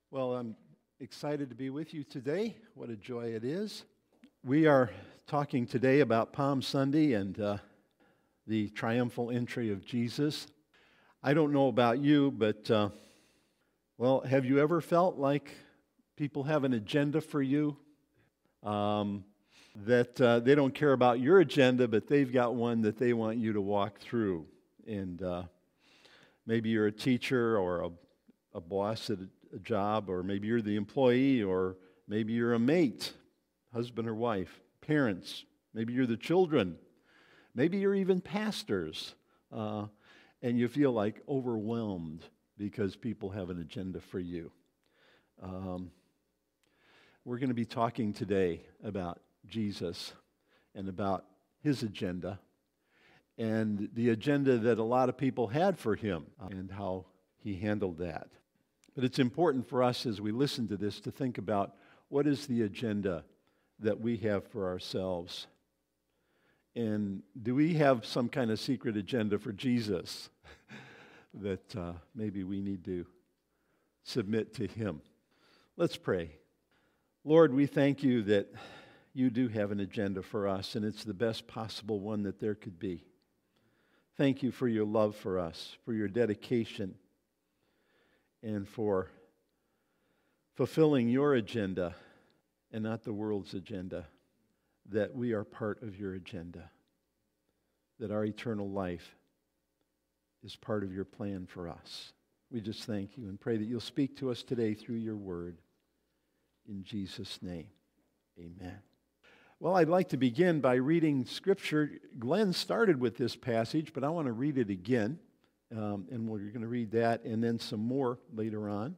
Well, I'm excited to be with you today. What a joy it is. We are talking today about Palm Sunday and the triumphal entry of Jesus. I don't know about you, but, have you ever felt like people have an agenda for you? That they don't care about your agenda, but they've got one that they want you to walk through. And maybe you're a teacher or a boss at a job, or maybe you're the employee, or maybe you're a mate, husband or wife, parents, maybe you're the children, maybe you're even pastors, and you feel like overwhelmed because people have an agenda for you. We're going to be talking today about Jesus and about his agenda and the agenda that a lot of people had for him and how he handled that. But it's important for us as we listen to this to think about what is the agenda that we have for ourselves. And do we have some kind of secret agenda for Jesus that maybe we need to submit to him? Let's pray. Lord, we thank you that you do have an agenda for us, and it's the best possible one that there could be. Thank you for your love for us, for your dedication, and for fulfilling your agenda and not the world's agenda, that we are part of your agenda, that our eternal life is part of your plan for us. We just thank you and pray that you'll speak to us today through your word. In Jesus' name, amen. Well, I'd like to begin by reading Scripture. Glenn started with this passage, but I want to read it again. And we're going to read that and then some more later on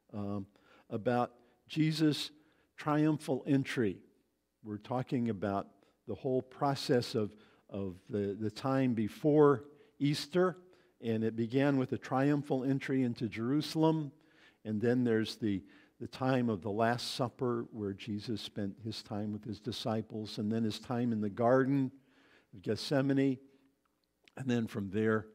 about Jesus' triumphal entry. We're talking about the whole process of the time before Easter, and it began with a triumphal entry into Jerusalem, and then there's the time of the Last Supper where Jesus spent his time with his disciples, and then his time in the Garden of Gethsemane, and then from there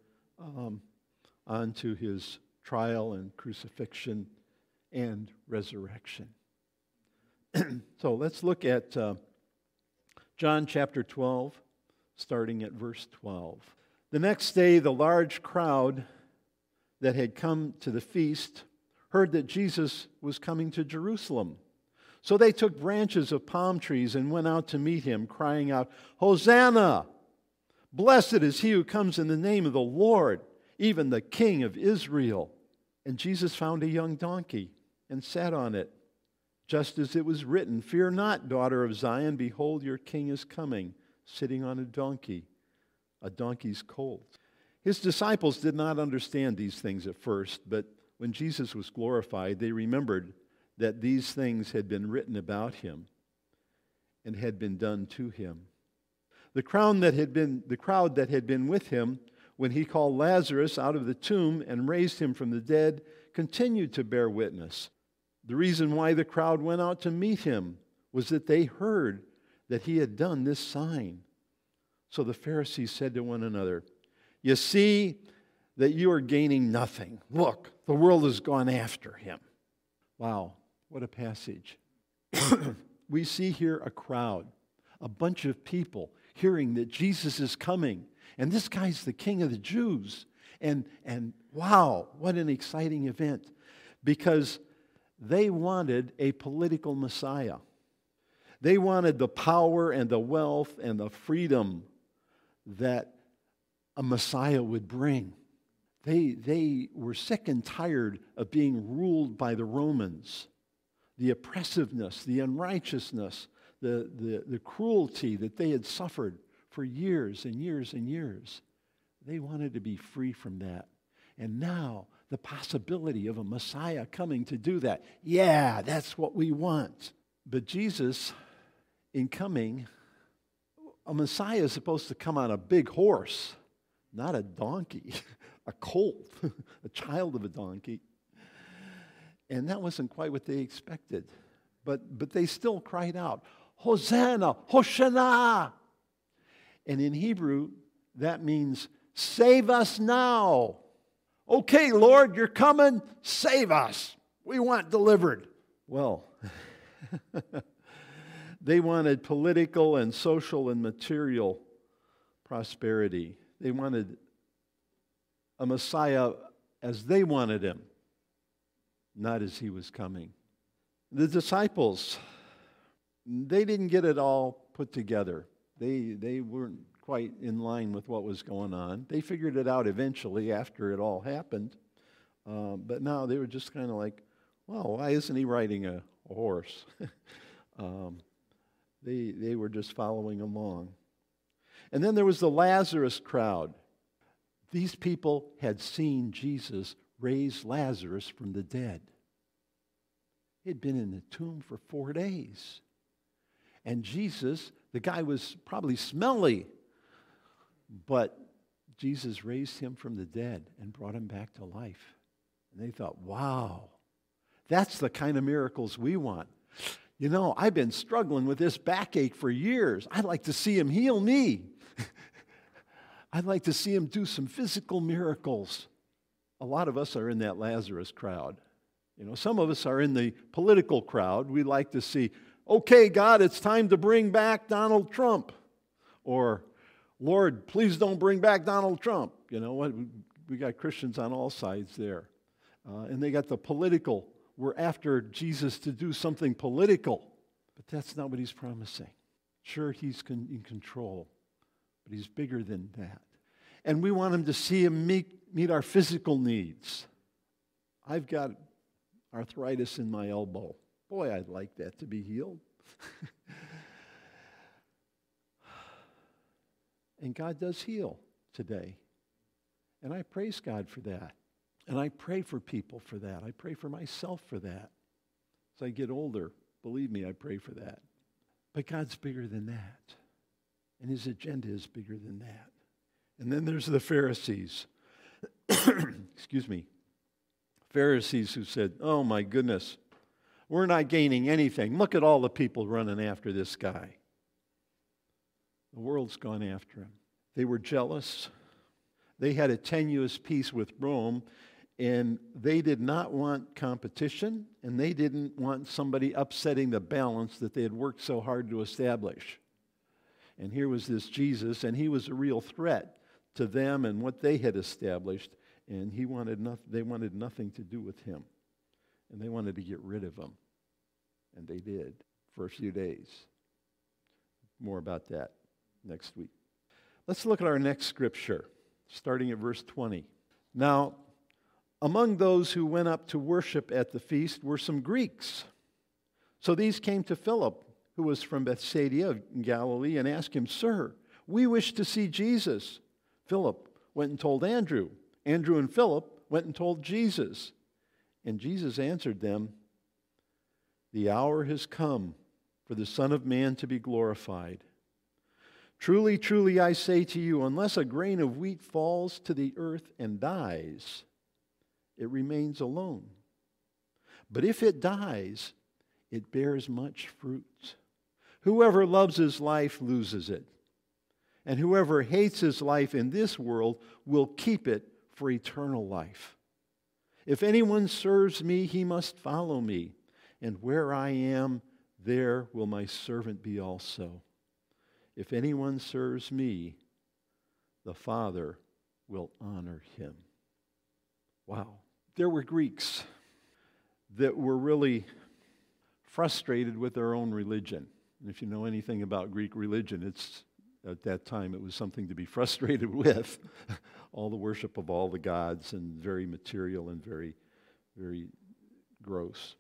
on to his trial and crucifixion and resurrection. So let's look at John chapter 12, starting at verse 12. The next day, the large crowd that had come to the feast heard that Jesus was coming to Jerusalem. So they took branches of palm trees and went out to meet him, crying out, "Hosanna! Blessed is he who comes in the name of the Lord, even the King of Israel." And Jesus found a young donkey and sat on it, just as it was written, "Fear not, daughter of Zion, behold, your king is coming, sitting on a donkey's colt." His disciples did not understand these things at first, but when Jesus was glorified, they remembered that these things had been written about him and had been done to him. The crowd that had been with him when he called Lazarus out of the tomb and raised him from the dead continued to bear witness. The reason why the crowd went out to meet him was that they heard that he had done this sign. So the Pharisees said to one another, "You see that you are gaining nothing. Look, the world has gone after him." Wow, what a passage. We see here a crowd, a bunch of people hearing that Jesus is coming. And this guy's the King of the Jews. And wow, what an exciting event. Because they wanted a political Messiah. They wanted the power and the wealth and the freedom that a Messiah would bring. They were sick and tired of being ruled by the Romans. The oppressiveness, the unrighteousness, the cruelty that they had suffered for years and years and years. They wanted to be free from that. And now, the possibility of a Messiah coming to do that. Yeah, that's what we want. But Jesus, in coming, a Messiah is supposed to come on a big horse, not a donkey, a colt, a child of a donkey. And that wasn't quite what they expected. But they still cried out, "Hosanna, Hoshana!" And in Hebrew, that means, "Save us now." Okay, Lord, you're coming, save us. We want delivered. Well, they wanted political and social and material prosperity. They wanted a Messiah as they wanted him, not as he was coming. The disciples, they didn't get it all put together. They weren't quite in line with what was going on. They figured it out eventually after it all happened. But now they were just kind of like, well, why isn't he riding a horse? They were just following along. And then there was the Lazarus crowd. These people had seen Jesus raise Lazarus from the dead. He had been in the tomb for 4 days. And Jesus, the guy was probably smelly, but Jesus raised him from the dead and brought him back to life. And they thought, wow, that's the kind of miracles we want. You know, I've been struggling with this backache for years. I'd like to see him heal me. I'd like to see him do some physical miracles. A lot of us are in that Lazarus crowd. You know, some of us are in the political crowd. We like to see, okay, God, it's time to bring back Donald Trump. Or, Lord, please don't bring back Donald Trump. You know what? We got Christians on all sides there. And they got the political. We're after Jesus to do something political. But that's not what he's promising. Sure, he's in control. But he's bigger than that. And we want him to see him meet our physical needs. I've got arthritis in my elbow. Boy, I'd like that to be healed. And God does heal today. And I praise God for that. And I pray for people for that. I pray for myself for that. As I get older, believe me, I pray for that. But God's bigger than that. And his agenda is bigger than that. And then there's the Pharisees. Excuse me. Pharisees who said, oh my goodness, we're not gaining anything. Look at all the people running after this guy. The world's gone after him. They were jealous. They had a tenuous peace with Rome, and they did not want competition, and they didn't want somebody upsetting the balance that they had worked so hard to establish. And here was this Jesus, and he was a real threat to them and what they had established, and they wanted nothing to do with him. And they wanted to get rid of him. And they did for a few days. More about that next week. Let's look at our next scripture, starting at verse 20. Now, among those who went up to worship at the feast were some Greeks. So these came to Philip, who was from Bethsaida in Galilee, and asked him, Sir, we wish to see Jesus. Philip went and told Andrew. Andrew and Philip went and told Jesus. And Jesus answered them, The hour has come for the Son of Man to be glorified. Truly, truly, I say to you, unless a grain of wheat falls to the earth and dies, it remains alone. But if it dies, it bears much fruit. Whoever loves his life loses it. And whoever hates his life in this world will keep it for eternal life. If anyone serves me, he must follow me. And where I am, there will my servant be also. If anyone serves me, the Father will honor him. Wow. There were Greeks that were really frustrated with their own religion. And if you know anything about Greek religion, at that time it was something to be frustrated with. All the worship of all the gods, and very material and very, very gross.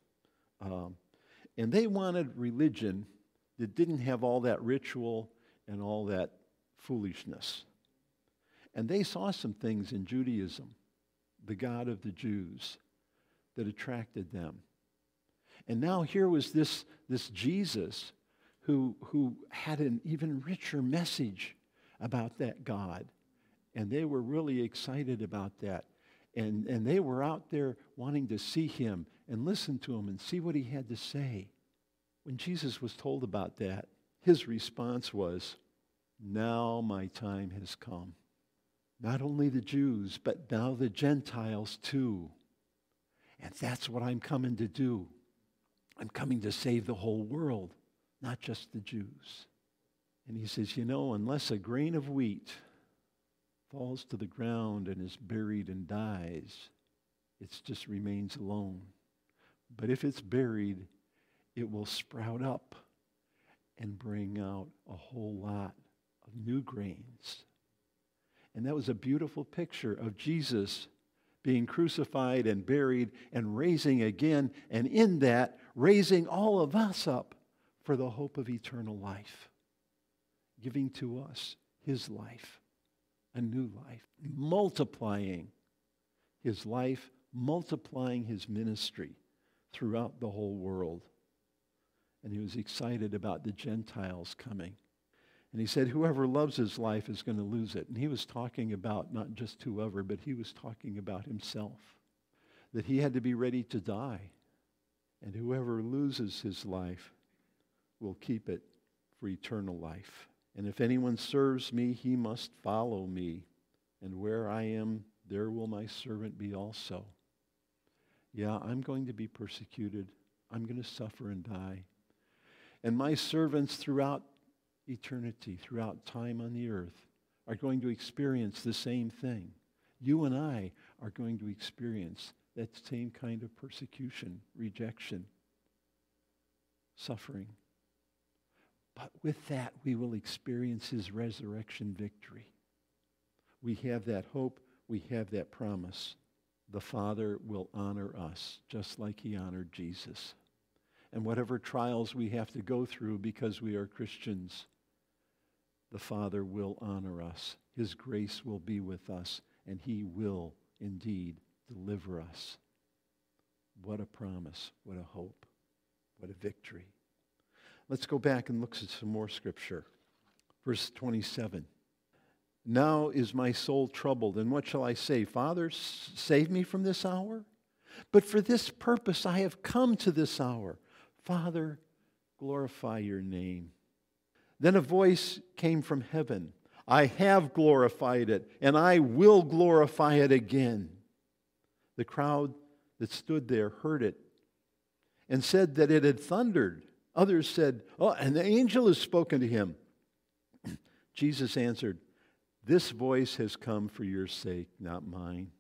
And they wanted religion that didn't have all that ritual and all that foolishness. And they saw some things in Judaism, the God of the Jews, that attracted them. And now here was this Jesus who had an even richer message about that God. And they were really excited about that. And they were out there wanting to see him and listen to him and see what he had to say. When Jesus was told about that, his response was, now my time has come. Not only the Jews, but now the Gentiles too. And that's what I'm coming to do. I'm coming to save the whole world, not just the Jews. And he says, unless a grain of wheat falls to the ground and is buried and dies, it just remains alone. But if it's buried, it will sprout up and bring out a whole lot of new grains. And that was a beautiful picture of Jesus being crucified and buried and raising again, and in that, raising all of us up for the hope of eternal life, giving to us his life, a new life, multiplying his life, multiplying his ministry throughout the whole world. And he was excited about the Gentiles coming. And he said, whoever loves his life is going to lose it. And he was talking about not just whoever, but he was talking about himself. That he had to be ready to die. And whoever loses his life will keep it for eternal life. And if anyone serves me, he must follow me. And where I am, there will my servant be also. Yeah, I'm going to be persecuted. I'm going to suffer and die. And my servants throughout eternity, throughout time on the earth, are going to experience the same thing. You and I are going to experience that same kind of persecution, rejection, suffering. But with that, we will experience his resurrection victory. We have that hope. We have that promise. The Father will honor us just like he honored Jesus. And whatever trials we have to go through because we are Christians, the Father will honor us. His grace will be with us, and he will indeed deliver us. What a promise, what a hope, what a victory. Let's go back and look at some more scripture. Verse 27. Now is my soul troubled, and what shall I say? Father, save me from this hour? But for this purpose I have come to this hour. Father, glorify your name. Then a voice came from heaven. I have glorified it, and I will glorify it again. The crowd that stood there heard it and said that it had thundered. Others said, oh, and the angel has spoken to him. Jesus answered, this voice has come for your sake, not mine.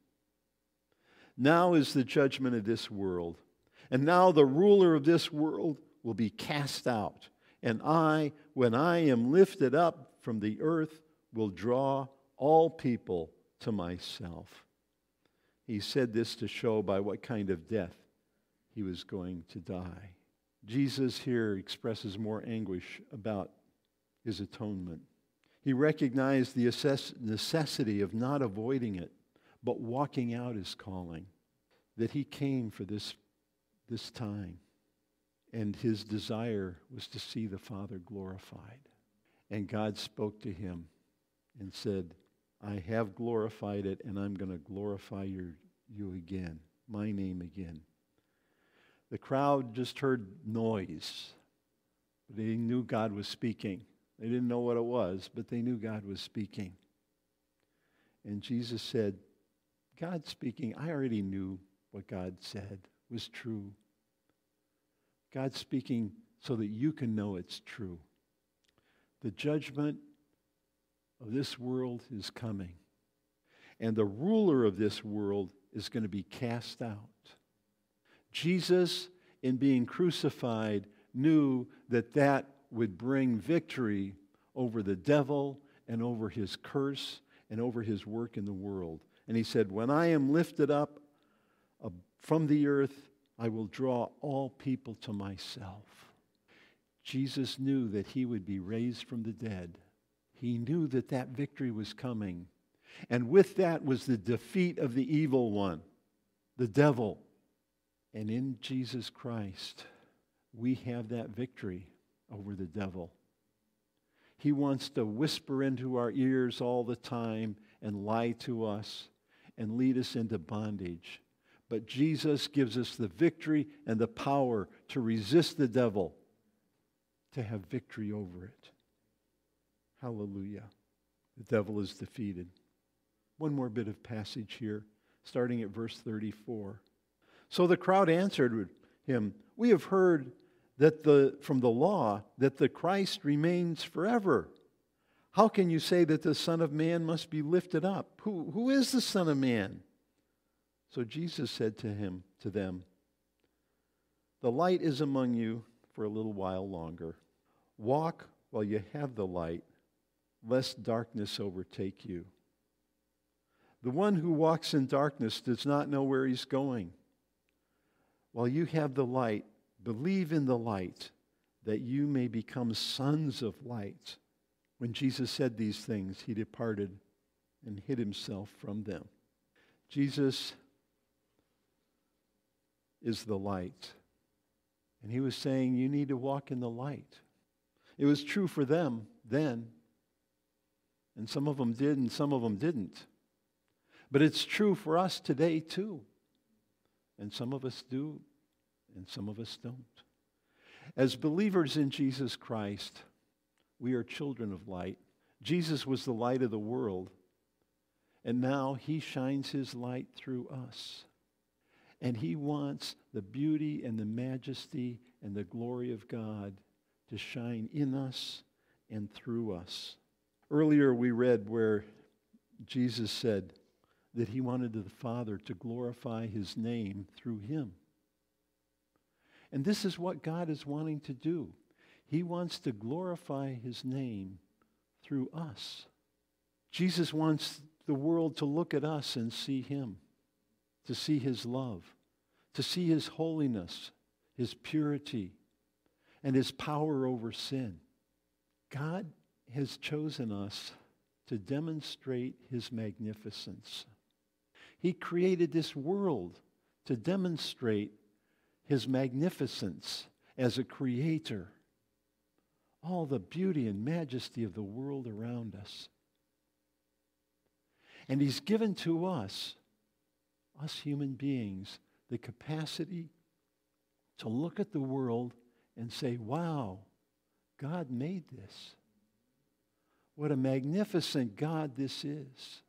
Now is the judgment of this world. And now the ruler of this world will be cast out. And I, when I am lifted up from the earth, will draw all people to myself. He said this to show by what kind of death he was going to die. Jesus here expresses more anguish about his atonement. He recognized the necessity of not avoiding it, but walking out his calling, that he came for this time. And his desire was to see the Father glorified. And God spoke to him and said, I have glorified it, and I'm going to glorify you again, my name again. The crowd just heard noise. They knew God was speaking. They didn't know what it was, but they knew God was speaking. And Jesus said, God's speaking. I already knew what God said was true. God's speaking so that you can know it's true. The judgment of this world is coming. And the ruler of this world is going to be cast out. Jesus, in being crucified, knew that that would bring victory over the devil and over his curse and over his work in the world. And he said, when I am lifted up from the earth, I will draw all people to myself. Jesus knew that he would be raised from the dead. He knew that that victory was coming. And with that was the defeat of the evil one, the devil. And in Jesus Christ, we have that victory over the devil. He wants to whisper into our ears all the time and lie to us and lead us into bondage. But Jesus gives us the victory and the power to resist the devil, to have victory over it. Hallelujah. The devil is defeated. One more bit of passage here, starting at verse 34. So the crowd answered him, "We have heard that from the law that the Christ remains forever. How can you say that the Son of Man must be lifted up? Who is the Son of Man?" So Jesus said to them, "The light is among you for a little while longer. Walk while you have the light, lest darkness overtake you. The one who walks in darkness does not know where he's going. While you have the light, believe in the light, that you may become sons of light." When Jesus said these things, he departed and hid himself from them. Jesus is the light. And he was saying, you need to walk in the light. It was true for them then. And some of them did and some of them didn't. But it's true for us today too. And some of us do and some of us don't. As believers in Jesus Christ, we are children of light. Jesus was the light of the world. And now he shines his light through us. And he wants the beauty and the majesty and the glory of God to shine in us and through us. Earlier we read where Jesus said that he wanted the Father to glorify his name through him. And this is what God is wanting to do. He wants to glorify his name through us. Jesus wants the world to look at us and see him, to see his love, to see his holiness, his purity, and his power over sin. God has chosen us to demonstrate his magnificence. He created this world to demonstrate his magnificence as a creator. All the beauty and majesty of the world around us. And he's given to us human beings, the capacity to look at the world and say, wow, God made this. What a magnificent God this is.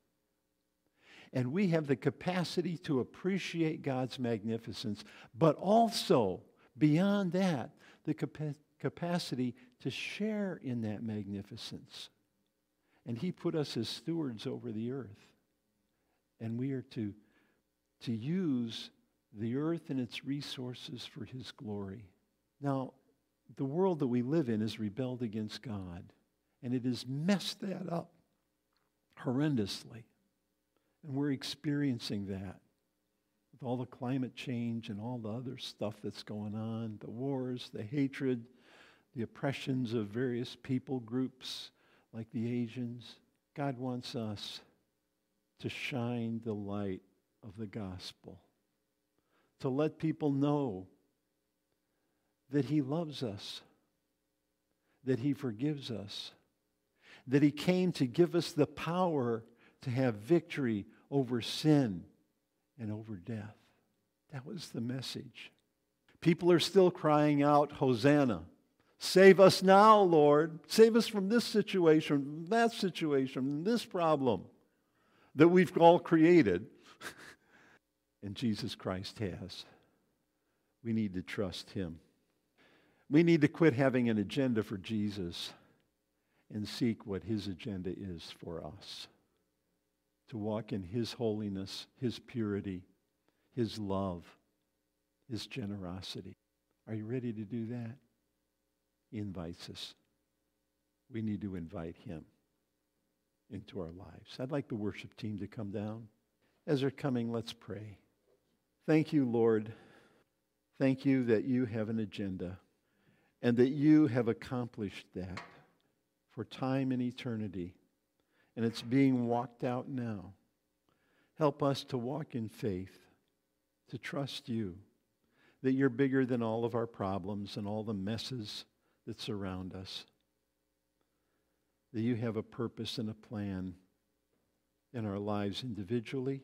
And we have the capacity to appreciate God's magnificence, but also, beyond that, the capacity to share in that magnificence. And he put us as stewards over the earth. And we are to use the earth and its resources for his glory. Now, the world that we live in has rebelled against God, and it has messed that up horrendously. And we're experiencing that with all the climate change and all the other stuff that's going on, the wars, the hatred, the oppressions of various people groups like the Asians. God wants us to shine the light of the gospel, to let people know that he loves us, that he forgives us, that he came to give us the power to have victory over sin and over death. That was the message. People are still crying out, Hosanna. Save us now, Lord. Save us from this situation, that situation, this problem that we've all created. And Jesus Christ has. We need to trust him. We need to quit having an agenda for Jesus and seek what his agenda is for us. To walk in his holiness, his purity, his love, his generosity. Are you ready to do that? He invites us. We need to invite him into our lives. I'd like the worship team to come down. As they're coming, let's pray. Thank you, Lord. Thank you that you have an agenda and that you have accomplished that for time and eternity. And it's being walked out now. Help us to walk in faith, to trust you, that you're bigger than all of our problems and all the messes that surround us, that you have a purpose and a plan in our lives individually,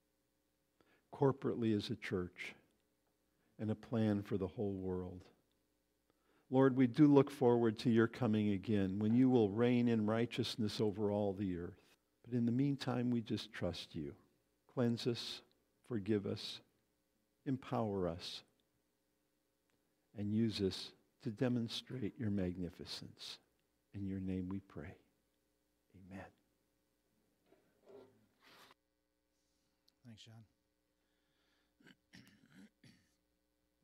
corporately as a church, and a plan for the whole world. Lord, we do look forward to your coming again, when you will reign in righteousness over all the earth. But in the meantime, we just trust you. Cleanse us, forgive us, empower us and use us to demonstrate your magnificence. In your name we pray. Amen. Thanks, John.